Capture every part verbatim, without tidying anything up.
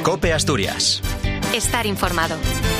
COPE Asturias. Estar informado.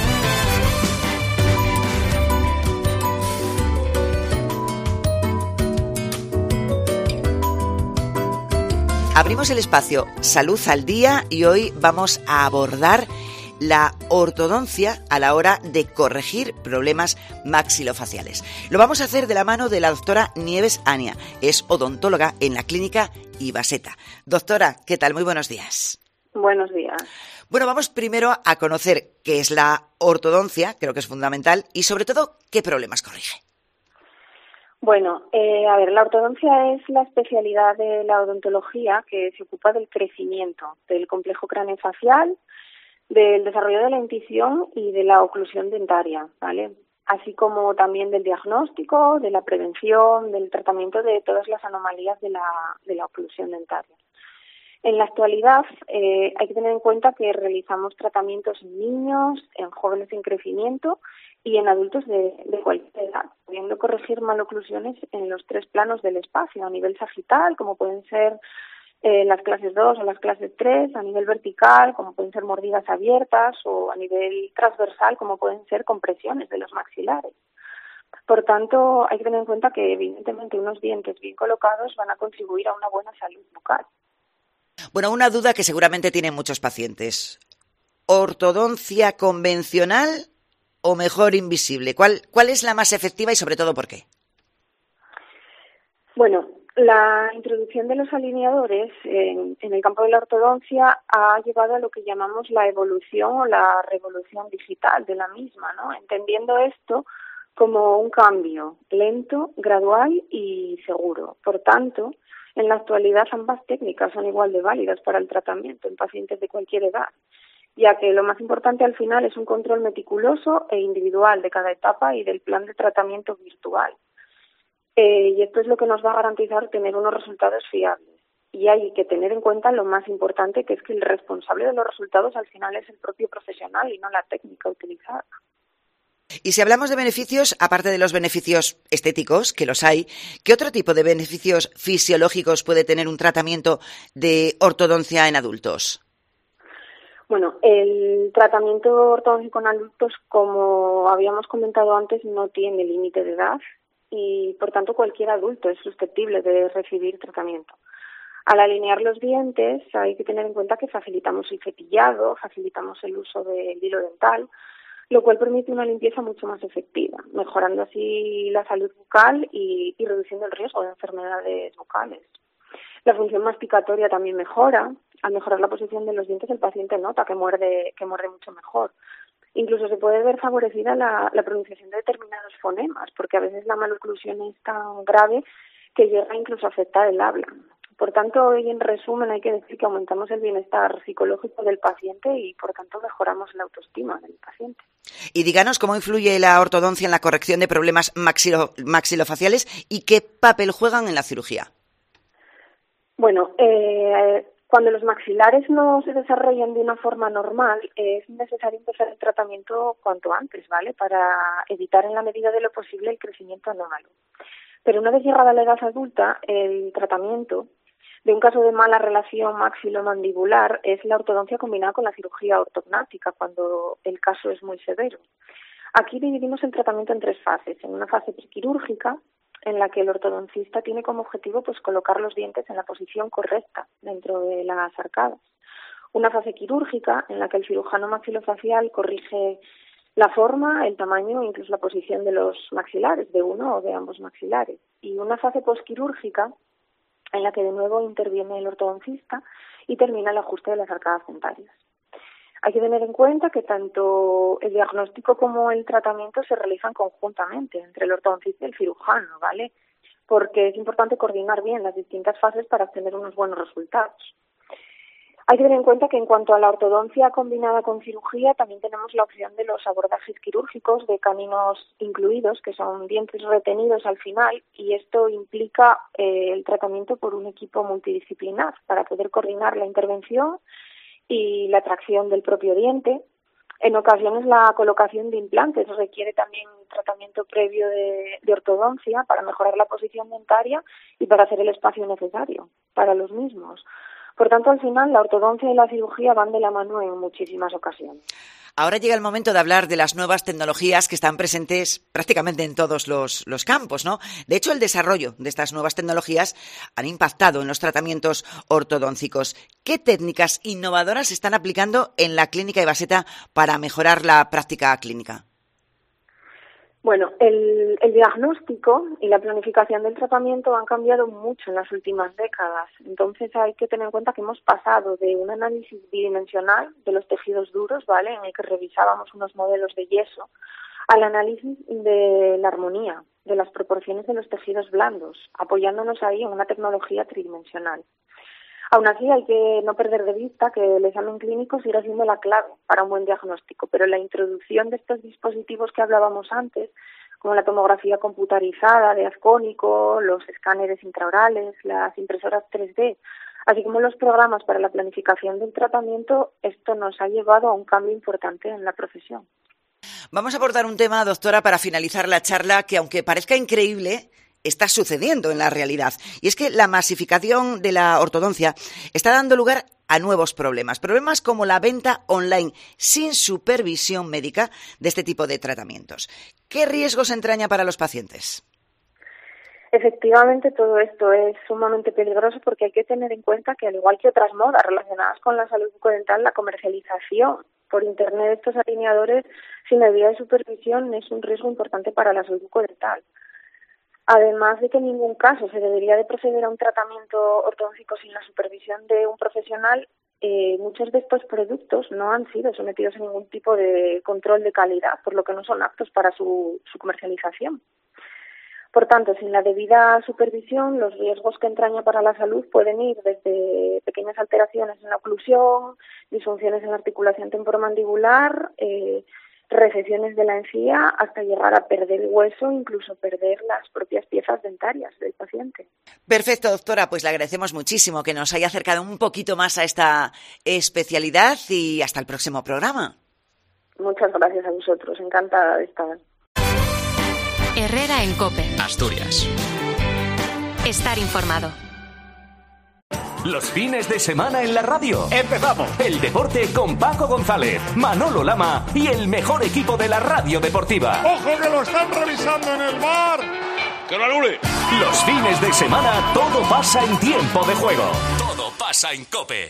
Abrimos el espacio Salud al Día y hoy vamos a abordar la ortodoncia a la hora de corregir problemas maxilofaciales. Lo vamos a hacer de la mano de la doctora Nieves Ania. Es odontóloga en la clínica Ibaseta. Doctora, ¿qué tal? Muy buenos días. Buenos días. Bueno, vamos primero a conocer qué es la ortodoncia, creo que es fundamental, y sobre todo, qué problemas corrige. Bueno, eh, a ver, la ortodoncia es la especialidad de la odontología que se ocupa del crecimiento, del complejo craneofacial, del desarrollo de la dentición y de la oclusión dentaria, ¿vale? Así como también del diagnóstico, de la prevención, del tratamiento de todas las anomalías de la, de la oclusión dentaria. En la actualidad eh, hay que tener en cuenta que realizamos tratamientos en niños, en jóvenes en crecimiento y en adultos de, de cualquier edad, pudiendo corregir maloclusiones en los tres planos del espacio, a nivel sagital, como pueden ser eh, las clases dos o las clases tres, a nivel vertical, como pueden ser mordidas abiertas, o a nivel transversal, como pueden ser compresiones de los maxilares. Por tanto, hay que tener en cuenta que, evidentemente, unos dientes bien colocados van a contribuir a una buena salud bucal. Bueno, una duda que seguramente tienen muchos pacientes. ¿Ortodoncia convencional o mejor invisible? ¿Cuál, cuál es la más efectiva y sobre todo por qué? Bueno, la introducción de los alineadores en, en el campo de la ortodoncia ha llevado a lo que llamamos la evolución o la revolución digital de la misma, ¿no? Entendiendo esto como un cambio lento, gradual y seguro. Por tanto, en la actualidad ambas técnicas son igual de válidas para el tratamiento en pacientes de cualquier edad, ya que lo más importante al final es un control meticuloso e individual de cada etapa y del plan de tratamiento virtual. Eh, y esto es lo que nos va a garantizar tener unos resultados fiables. Y hay que tener en cuenta lo más importante, que es que el responsable de los resultados al final es el propio profesional y no la técnica utilizada. Y si hablamos de beneficios, aparte de los beneficios estéticos, que los hay, ¿qué otro tipo de beneficios fisiológicos puede tener un tratamiento de ortodoncia en adultos? Bueno, el tratamiento ortodóntico en adultos, como habíamos comentado antes, no tiene límite de edad y, por tanto, cualquier adulto es susceptible de recibir tratamiento. Al alinear los dientes hay que tener en cuenta que facilitamos el cepillado, facilitamos el uso del hilo dental, lo cual permite una limpieza mucho más efectiva, mejorando así la salud bucal y, y reduciendo el riesgo de enfermedades bucales. La función masticatoria también mejora. Al mejorar la posición de los dientes, el paciente nota que muerde, que muerde mucho mejor. Incluso se puede ver favorecida la, la pronunciación de determinados fonemas, porque a veces la maloclusión es tan grave que llega incluso a afectar el habla. Por tanto, hoy en resumen hay que decir que aumentamos el bienestar psicológico del paciente y, por tanto, mejoramos la autoestima del paciente. Y díganos cómo influye la ortodoncia en la corrección de problemas maxilo, maxilofaciales y qué papel juegan en la cirugía. Bueno, eh, cuando los maxilares no se desarrollan de una forma normal, es necesario empezar el tratamiento cuanto antes, ¿vale? Para evitar en la medida de lo posible el crecimiento anómalo. Pero una vez llegada la edad adulta, el tratamiento de un caso de mala relación maxilomandibular es la ortodoncia combinada con la cirugía ortognática, cuando el caso es muy severo. Aquí dividimos el tratamiento en tres fases. En una fase prequirúrgica, en la que el ortodoncista tiene como objetivo pues colocar los dientes en la posición correcta dentro de las arcadas. Una fase quirúrgica, en la que el cirujano maxilofacial corrige la forma, el tamaño e incluso la posición de los maxilares, de uno o de ambos maxilares. Y una fase posquirúrgica, en la que de nuevo interviene el ortodoncista y termina el ajuste de las arcadas dentarias. Hay que tener en cuenta que tanto el diagnóstico como el tratamiento se realizan conjuntamente entre el ortodoncista y el cirujano, ¿vale? Porque es importante coordinar bien las distintas fases para obtener unos buenos resultados. Hay que tener en cuenta que en cuanto a la ortodoncia combinada con cirugía, también tenemos la opción de los abordajes quirúrgicos de caninos incluidos, que son dientes retenidos al final, y esto implica eh, el tratamiento por un equipo multidisciplinar para poder coordinar la intervención y la tracción del propio diente. En ocasiones la colocación de implantes requiere también un tratamiento previo de, de ortodoncia para mejorar la posición dentaria y para hacer el espacio necesario para los mismos. Por tanto, al final, la ortodoncia y la cirugía van de la mano en muchísimas ocasiones. Ahora llega el momento de hablar de las nuevas tecnologías que están presentes prácticamente en todos los, los campos, ¿no? De hecho, el desarrollo de estas nuevas tecnologías han impactado en los tratamientos ortodóncicos. ¿Qué técnicas innovadoras se están aplicando en la Clínica Ibaseta para mejorar la práctica clínica? Bueno, el, el diagnóstico y la planificación del tratamiento han cambiado mucho en las últimas décadas. Entonces hay que tener en cuenta que hemos pasado de un análisis bidimensional de los tejidos duros, ¿vale?, en el que revisábamos unos modelos de yeso, al análisis de la armonía, de las proporciones de los tejidos blandos, apoyándonos ahí en una tecnología tridimensional. Aún así, hay que no perder de vista que el examen clínico sigue siendo la clave para un buen diagnóstico, pero la introducción de estos dispositivos que hablábamos antes, como la tomografía computarizada de haz cónico, los escáneres intraorales, las impresoras tres D, así como los programas para la planificación del tratamiento, esto nos ha llevado a un cambio importante en la profesión. Vamos a abordar un tema, doctora, para finalizar la charla, que aunque parezca increíble, está sucediendo en la realidad. Y es que la masificación de la ortodoncia está dando lugar a nuevos problemas. Problemas como la venta online sin supervisión médica de este tipo de tratamientos. ¿Qué riesgos entraña para los pacientes? Efectivamente, todo esto es sumamente peligroso porque hay que tener en cuenta que, al igual que otras modas relacionadas con la salud bucodental, la comercialización por Internet de estos alineadores sin la debida supervisión es un riesgo importante para la salud bucodental. Además de que en ningún caso se debería de proceder a un tratamiento ortodóntico sin la supervisión de un profesional, eh, muchos de estos productos no han sido sometidos a ningún tipo de control de calidad, por lo que no son aptos para su, su comercialización. Por tanto, sin la debida supervisión, los riesgos que entraña para la salud pueden ir desde pequeñas alteraciones en la oclusión, disfunciones en la articulación temporomandibular, eh, recesiones de la encía, hasta llegar a perder el hueso, incluso perder las propias piezas dentarias del paciente. Perfecto, doctora, pues le agradecemos muchísimo que nos haya acercado un poquito más a esta especialidad y hasta el próximo programa. Muchas gracias a vosotros, encantada de estar. Herrera en COPE. Asturias. Estar informado. Los fines de semana en la radio. ¡Empezamos! El deporte con Paco González, Manolo Lama y el mejor equipo de la radio deportiva. ¡Ojo que lo están revisando en el bar! ¡Que lo anule! Los fines de semana todo pasa en tiempo de juego. Todo pasa en COPE.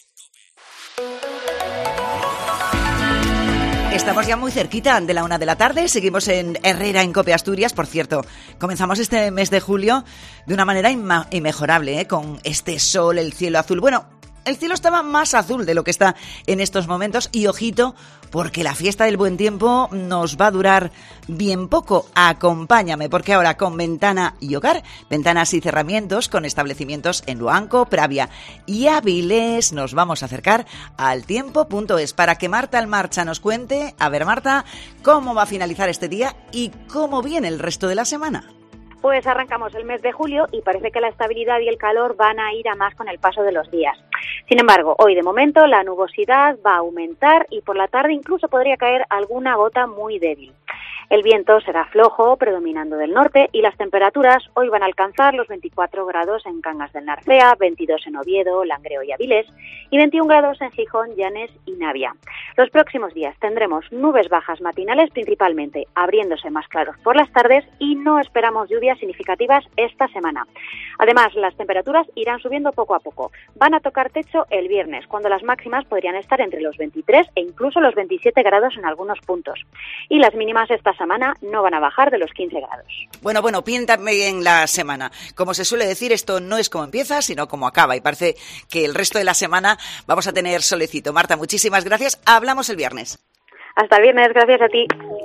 Estamos ya muy cerquita de la una de la tarde, seguimos en Herrera en COPE Asturias. Por cierto, comenzamos este mes de julio de una manera inma- inmejorable, ¿eh? Con este sol, el cielo azul. Bueno, el cielo estaba más azul de lo que está en estos momentos y ojito, porque la fiesta del buen tiempo nos va a durar bien poco. Acompáñame, porque ahora con Ventana y Hogar, ventanas y cerramientos con establecimientos en Luanco, Pravia y Avilés, nos vamos a acercar al tiempo punto es para que Marta Almarcha nos cuente, a ver Marta, cómo va a finalizar este día y cómo viene el resto de la semana. Pues arrancamos el mes de julio y parece que la estabilidad y el calor van a ir a más con el paso de los días. Sin embargo, hoy de momento la nubosidad va a aumentar y por la tarde incluso podría caer alguna gota muy débil. El viento será flojo, predominando del norte, y las temperaturas hoy van a alcanzar los veinticuatro grados en Cangas del Narcea, veintidós en Oviedo, Langreo y Avilés, y veintiún grados en Gijón, Llanes y Navia. Los próximos días tendremos nubes bajas matinales principalmente, abriéndose más claros por las tardes, y no esperamos lluvias significativas esta semana. Además, las temperaturas irán subiendo poco a poco. Van a tocar techo el viernes, cuando las máximas podrían estar entre los veintitrés e incluso los veintisiete grados en algunos puntos. Y las mínimas esta semana no van a bajar de los quince grados. Bueno, bueno, piéntame bien la semana. Como se suele decir, esto no es como empieza, sino como acaba. Y parece que el resto de la semana vamos a tener solecito. Marta, muchísimas gracias. Hablamos el viernes. Hasta el viernes, gracias a ti.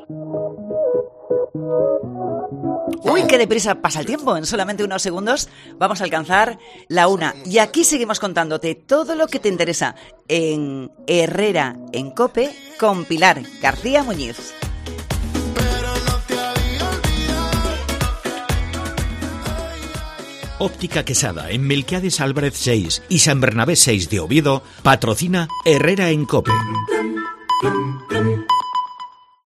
Uy, qué deprisa pasa el tiempo. En solamente unos segundos vamos a alcanzar la una. Y aquí seguimos contándote todo lo que te interesa en Herrera en COPE con Pilar García Muñiz. Óptica Quesada en Melquiades Álvarez seis y San Bernabé seis de Oviedo patrocina Herrera en COPE.